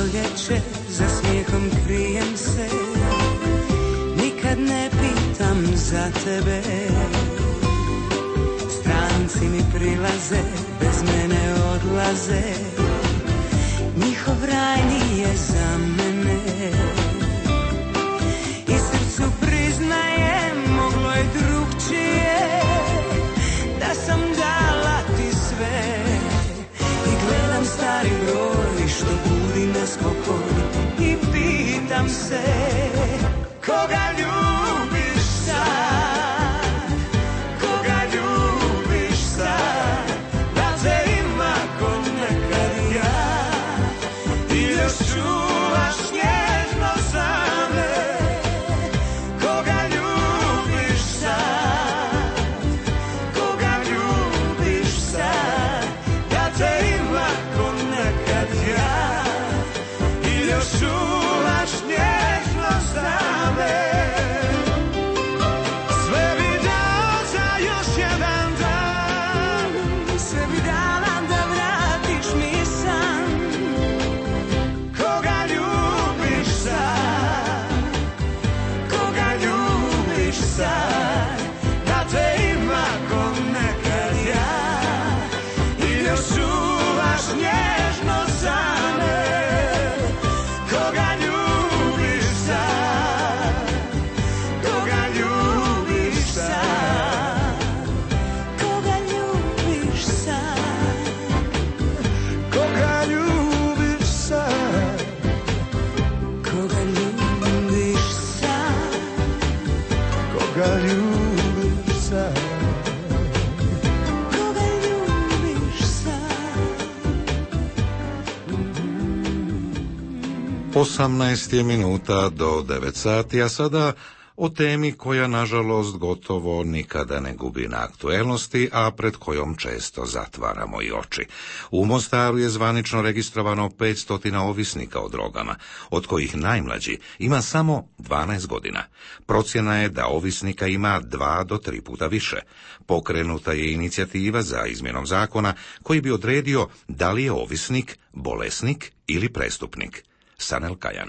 proljeće, za smijehom krijem se, nikad ne pitam za tebe. Stranci mi prilaze, bez mene odlaze, njihov raj nije za mene. I srcu priznajem, moglo je drugčije, da sam dala ti sve. I gledam stari broj što budi nespokoj i pitam se, koga ljubiš sad, koga ljubiš sad, da te ima ko nekad ja, i još čuvaš nježno za me, koga ljubiš sad, koga ljubiš sad, da te ima ko nekad ja, i još čuvaš nježno za me. Sve bi dao za još jedan dan, sve bi dala da vratiš mi san, koga ljubiš sad, koga ljubiš sad, da te ima ko nekad ja, i još čuvaš nježno za me, koga ljubiš sad, koga ljubiš sad, koga ljubiš sad, koga ljubiš sad, koga ljubiš sad, koga ljubiš sad, koga ljubiš sad. 18 je minuta do 9 sati, a sada o temi koja nažalost gotovo nikada ne gubi na aktuelnosti, a pred kojom često zatvaramo i oči. U Mostaru je zvanično registrovano 500 ovisnika o drogama, od kojih najmlađi ima samo 12 godina. Procjena je da ovisnika ima 2 do 3 puta više. Pokrenuta je inicijativa za izmjenom zakona koji bi odredio da li je ovisnik bolesnik ili prestupnik. Sanel Kajan.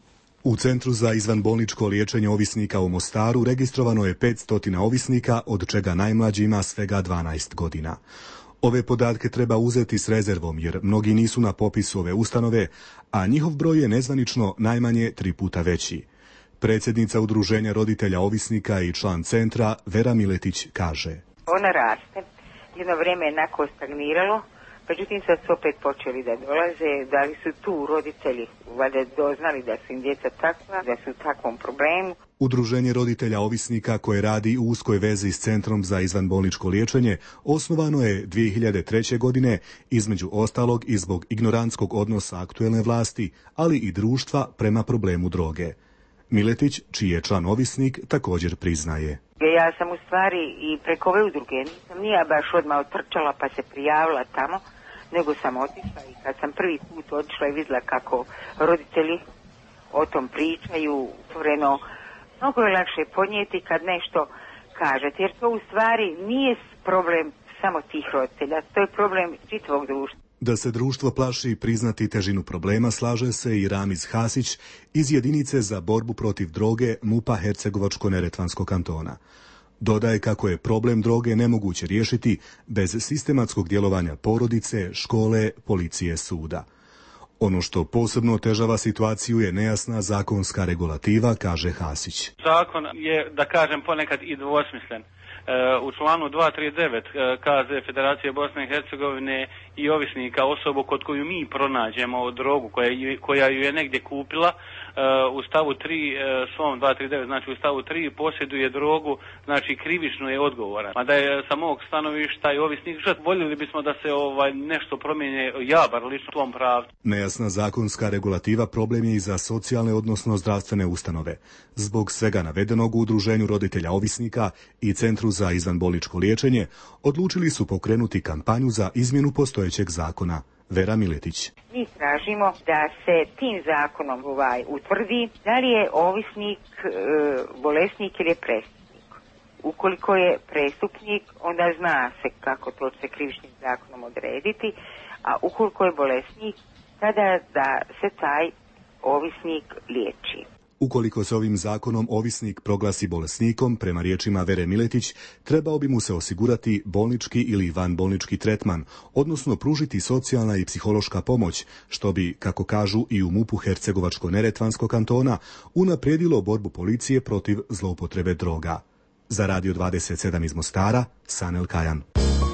U Centru za izvanbolničko liječenje ovisnika u Mostaru registrovano je 500 ovisnika, od čega najmlađi ima svega 12 godina. Ove podatke treba uzeti s rezervom jer mnogi nisu na popisu ove ustanove, a njihov broj je nezvanično najmanje 3 puta veći. Predsjednica Udruženja roditelja ovisnika i član centra Vera Miletić kaže: Ona raste, jedno vrijeme je onako stagniralo, međutim sad su opet počeli da dolaze, da li su tu roditelji valjda doznali da su im djeca takva, da su u takvom problemu. Udruženje roditelja ovisnika koje radi u uskoj vezi s Centrom za izvanbolničko liječenje osnovano je 2003. godine, između ostalog i zbog ignorantskog odnosa aktuelne vlasti, ali i društva prema problemu droge. Miletić, čiji je član ovisnik, također priznaje: Ja sam u stvari i preko ove udruge nisam nije baš odmah otrčala pa se prijavila tamo, nego sam otišla i kad sam prvi put otišla i vidjela kako roditelji o tom pričaju, otvoreno, mnogo je lakše podnijeti kad nešto kažete, jer to u stvari nije problem samo tih roditelja, to je problem čitavog društva. Da se društvo plaši priznati težinu problema, slaže se i Ramiz Hasić iz jedinice za borbu protiv droge MUP-a Hercegovačko-neretvanskog kantona. Dodaje kako je problem droge nemoguće riješiti bez sistematskog djelovanja porodice, škole, policije, suda. Ono što posebno otežava situaciju je nejasna zakonska regulativa, kaže Hasić. Zakon je, da kažem, ponekad i dvosmislen. U članu 239 kaže Federacije Bosne i Hercegovine i ovisnika osobu kod koju mi pronađemo drogu koja ju je negdje kupila, u stavu 3 svom 239, znači u stavu 3 posjeduje drogu, znači krivično je odgovoran. A da je sa mog stanovišta i ovisnik žrtva, voljeli bismo da se nešto promijene, ja bar lično u tom pravcu. Nejasna zakonska regulativa problem je i za socijalne, odnosno zdravstvene ustanove. Zbog svega navedenog u Udruženju roditelja ovisnika i Centru za izvanbolničko liječenje odlučili su pokrenuti kampanju za izmjenu postojećeg zakona. Vera Miletić. Mi tražimo da se tim zakonom utvrdi da li je ovisnik bolesnik ili je prestupnik. Ukoliko je prestupnik, onda zna se kako to se krivičnim zakonom odrediti, a ukoliko je bolesnik, tada da se taj ovisnik liječi. Ukoliko se ovim zakonom ovisnik proglasi bolesnikom, prema riječima Vere Miletić, trebao bi mu se osigurati bolnički ili vanbolnički tretman, odnosno pružiti socijalna i psihološka pomoć, što bi, kako kažu i u MUP-u Hercegovačko-neretvanskog kantona, unaprijedilo borbu policije protiv zloupotrebe droga. Za Radio 27 iz Mostara, Sanel Kajan.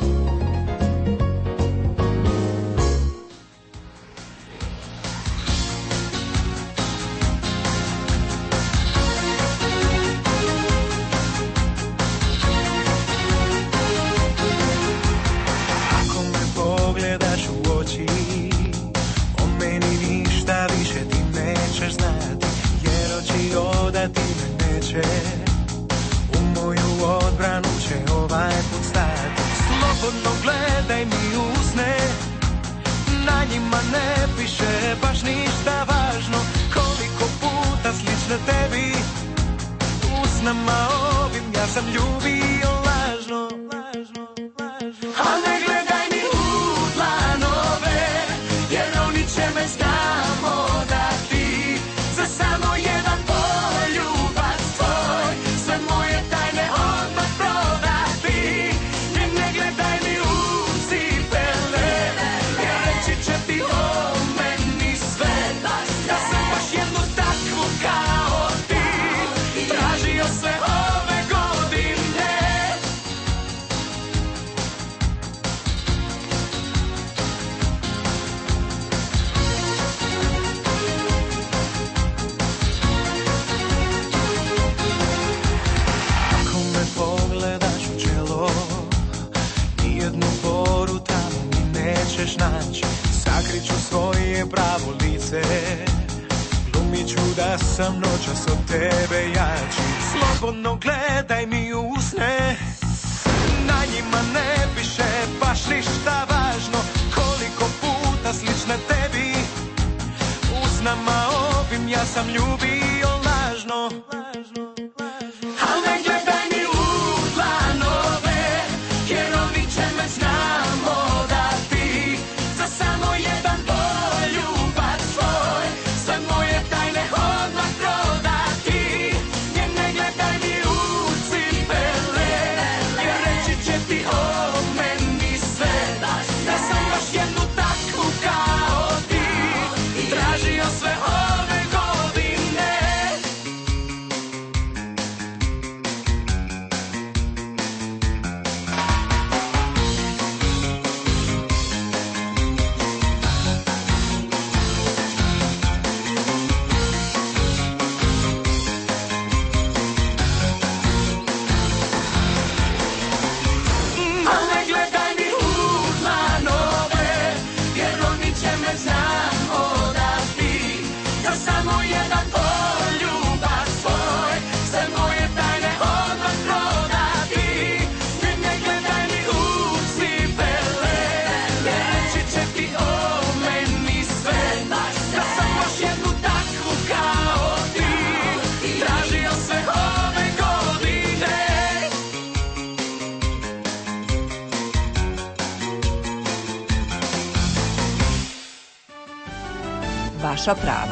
Vaša prava.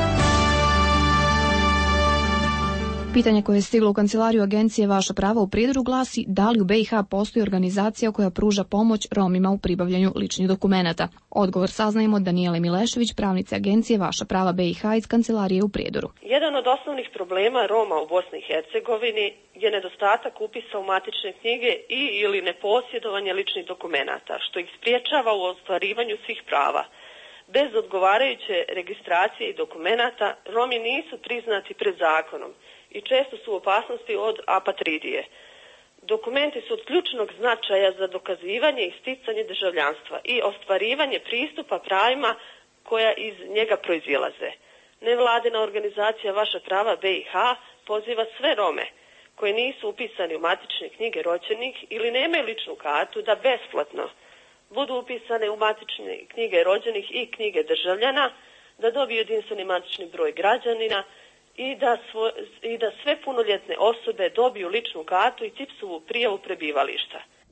Pitanje koje je stiglo u kancelariju agencije Vaša prava u Prijedoru glasi da li u BiH postoji organizacija koja pruža pomoć Romima u pribavljanju ličnih dokumenata. Odgovor saznajemo od Danijele Milešević, pravnice agencije Vaša prava BiH iz kancelarije u Prijedoru. Jedan od osnovnih problema Roma u Bosni i Hercegovini je nedostatak upisa u matične knjige i ili neposjedovanje ličnih dokumenata, što ih spriječava u ostvarivanju svih prava. Bez odgovarajuće registracije i dokumenata Romi nisu priznati pred zakonom i često su u opasnosti od apatridije. Dokumenti su od ključnog značaja za dokazivanje i sticanje državljanstva i ostvarivanje pristupa pravima koja iz njega proizilaze. Nevladina organizacija Vaša prava BiH poziva sve Rome koji nisu upisani u matične knjige rođenih ili nemaju ličnu kartu da besplatno budu upisane u matične knjige rođenih i knjige državljana, da dobiju jedinstveni matični broj građanina i da sve punoljetne osobe dobiju ličnu kartu i tipsovu prijavu prebivališta.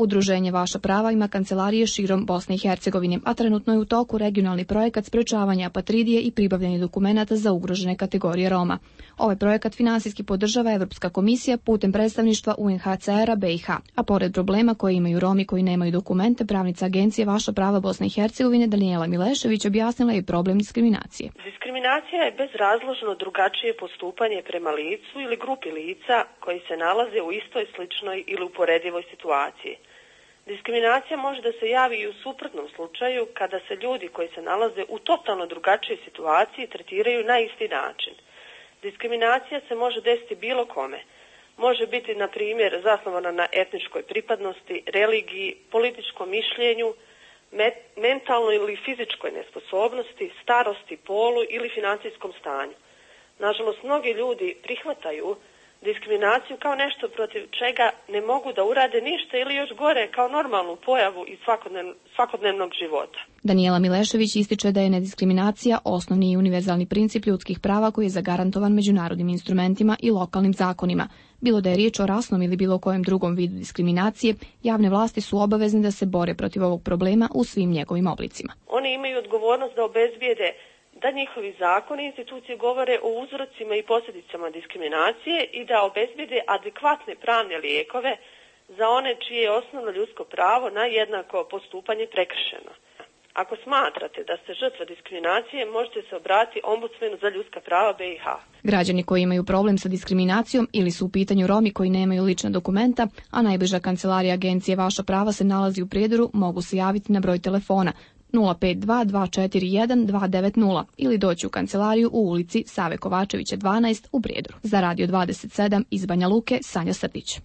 Udruženje Vaša prava ima kancelarije širom Bosne i Hercegovine, a trenutno je u toku regionalni projekat sprečavanja apatridije i pribavljanja dokumenata za ugrožene kategorije Roma. Ovaj projekat finansijski podržava Evropska komisija putem predstavništva UNHCR-a BiH, a pored problema koje imaju Romi koji nemaju dokumente, pravnica agencije Vaša prava Bosne i Hercegovine Danijela Milešević objasnila je problem diskriminacije. Diskriminacija je bezrazložno drugačije postupanje prema licu ili grupi lica koji se nalaze u istoj, sličnoj ili uporedivoj situaciji. Diskriminacija može da se javi i u suprotnom slučaju kada se ljudi koji se nalaze u totalno drugačijoj situaciji tretiraju na isti način. Diskriminacija se može desiti bilo kome. Može biti, na primjer, zasnovana na etničkoj pripadnosti, religiji, političkom mišljenju, mentalnoj ili fizičkoj nesposobnosti, starosti, polu ili financijskom stanju. Nažalost, mnogi ljudi prihvataju diskriminaciju kao nešto protiv čega ne mogu da urade ništa ili još gore kao normalnu pojavu iz svakodnevnog života. Danijela Milešević ističe da je nediskriminacija osnovni i univerzalni princip ljudskih prava koji je zagarantovan međunarodnim instrumentima i lokalnim zakonima. Bilo da je riječ o rasnom ili bilo kojem drugom vidu diskriminacije, javne vlasti su obavezne da se bore protiv ovog problema u svim njegovim oblicima. Oni imaju odgovornost da obezbijede da njihovi zakoni i institucije govore o uzrocima i posljedicama diskriminacije i da obezbijede adekvatne pravne lijekove za one čije je osnovno ljudsko pravo na jednako postupanje prekršeno. Ako smatrate da ste žrtva diskriminacije, možete se obratiti Ombudsmanu za ljudska prava BiH. Građani koji imaju problem sa diskriminacijom ili su u pitanju Romi koji nemaju lična dokumenta, a najbliža kancelarija agencije Vaša prava se nalazi u Prijedoru, mogu se javiti na broj telefona 052 241 290 ili doći u kancelariju u ulici Save Kovačevića 12 u Prijedoru. Za Radio 27 iz Banja Luke, Sanja Srdić.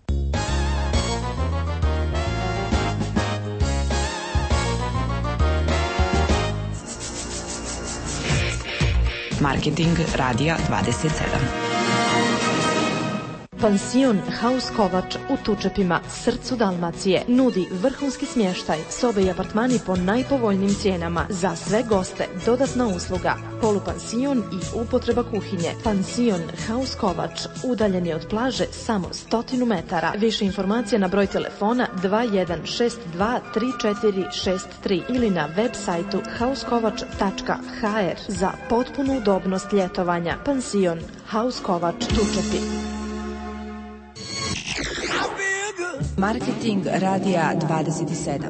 Marketing Radija 27. Pansion Haus Kovač u Tučepima, srcu Dalmacije, nudi vrhunski smještaj, sobe i apartmani po najpovoljnijim cijenama. Za sve goste dodatna usluga, polupansion i upotreba kuhinje. Pansion Haus Kovač, udaljen je od plaže samo 100 metara. Više informacija na broj telefona 21623463 ili na web sajtu hauskovač.hr. Za potpunu udobnost ljetovanja. Pansion Haus Kovač, Tučepi. Marketing Radija 27.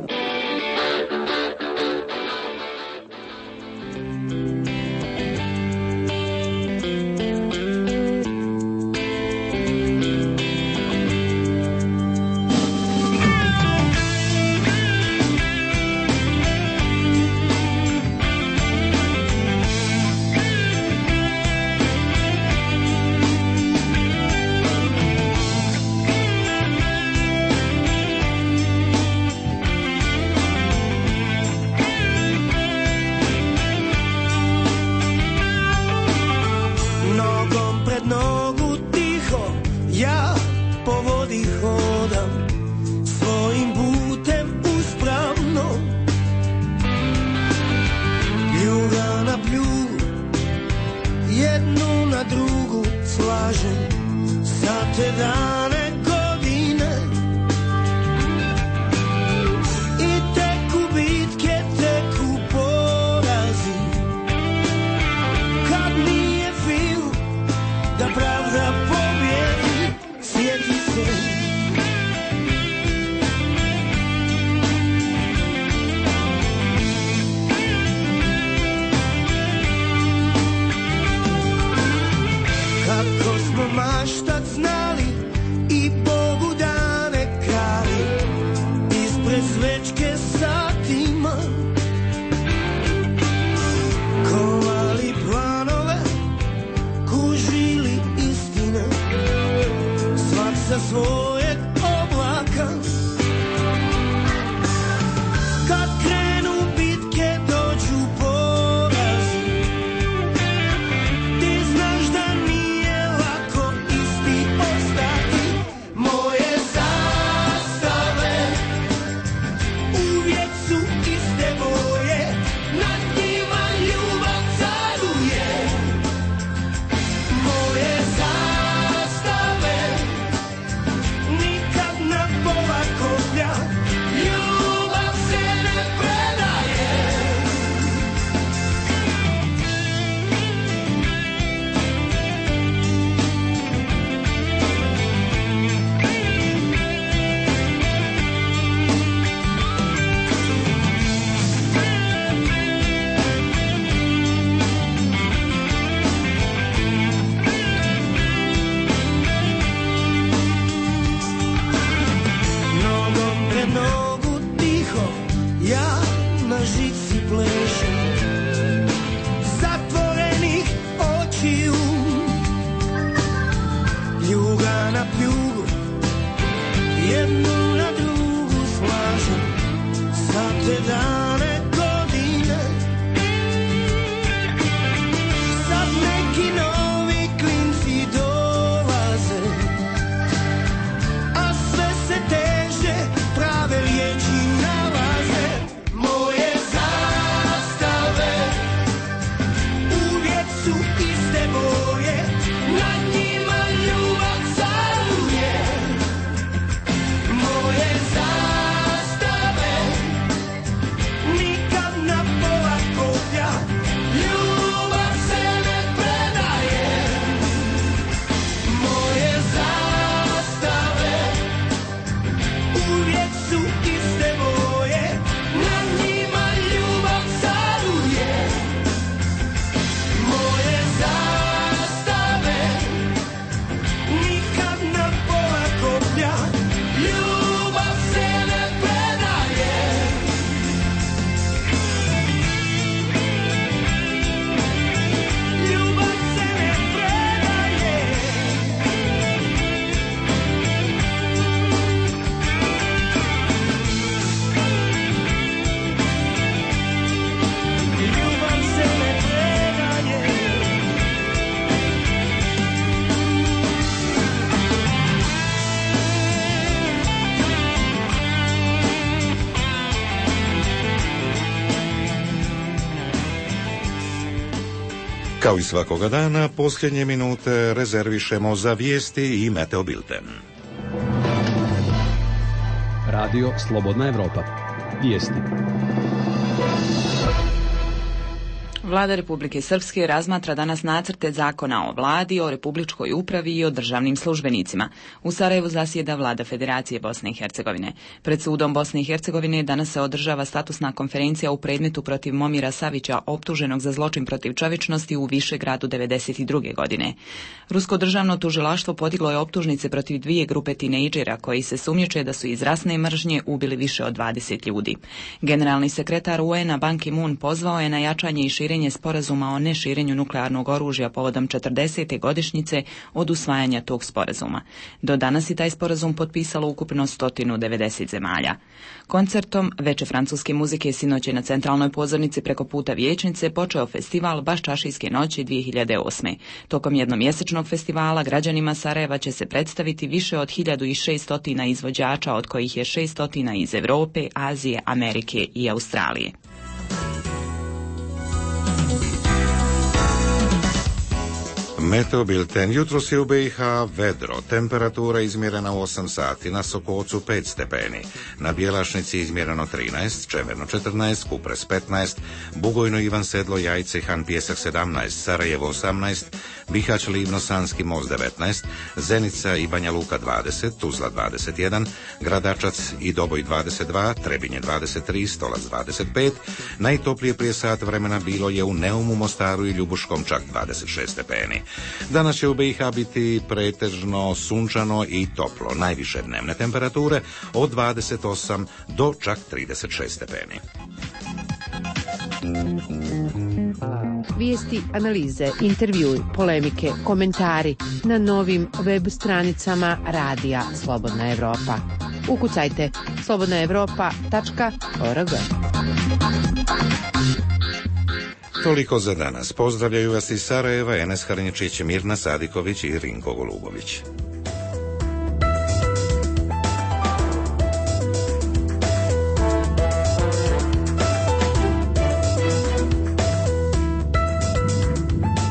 su iste boje, nad njima ljubav caruje. Moje zastave nikad na pola koplja, ljubav se ne predaje. Moje zastave uvijek su iste boje, nad njima ljubav caruje. Moje zastave nikad na pola koplja, ljubav se ne predaje. Ljubav se ne predaje. Ljubav se ne predaje. Kao i svakoga dana, posljednje minute rezervišemo za vijesti i meteobilten. Radio Slobodna Evropa. Vijesti. Vlada Republike Srpske razmatra danas nacrte zakona o vladi, o republičkoj upravi i o državnim službenicima. U Sarajevu zasjeda vlada Federacije Bosne i Hercegovine. Pred sudom Bosne i Hercegovine danas se održava statusna konferencija u predmetu protiv Momira Savića, optuženog za zločin protiv čovječnosti u Višegradu 1992. godine. Rusko državno tužilaštvo podiglo je optužnice protiv 2 grupe tinejdžera koji se sumnjiče da su iz rasne mržnje ubili više od 20 ljudi. Generalni sekretar UN-a Ban Ki-moon pozvao je na jačanje i širenje sporazuma o neširenju nuklearnog oružja povodom 40. godišnjice od usvajanja tog sporazuma. Do danas je taj sporazum potpisalo ukupno 190 zemalja. Koncertom veče francuske muzike sinoć je na centralnoj pozornici preko puta Vijećnice počeo festival Baščašijske noći 2008. Tokom jednomjesečnog festivala građanima Sarajeva će se predstaviti više od 1600 izvođača, od kojih je 600 iz Europe, Azije, Amerike i Australije. Meteobilten. Jutros je u BiH vedro. Temperatura izmjerena u 8 sati. Na Sokocu 5 stepeni. Na Bjelašnici izmjereno 13, Čemerno 14, Kupres 15, Bugojno, Ivan Sedlo, Jajce, Han Pjesak 17, Sarajevo 18, Bihać, Livno, Sanski most 19, Zenica i Banja Luka 20, Tuzla 21, Gradačac i Doboj 22, Trebinje 23, Stolac 25. Najtoplije prije sat vremena bilo je u Neumu, Mostaru i Ljubuškom, čak 26 stepeni. Danas će u BiH biti pretežno sunčano i toplo. Najviše dnevne temperature od 28 do čak 36 stepeni. Vijesti, analize, intervjui, polemike, komentari na novim web stranicama Radija Slobodna Evropa. Ukucajte slobodnaevropa.org. Toliko za danas. Pozdravljaju vas iz Sarajeva Enes Hrnječić, Mirna Sadiković i Rinko Golubović.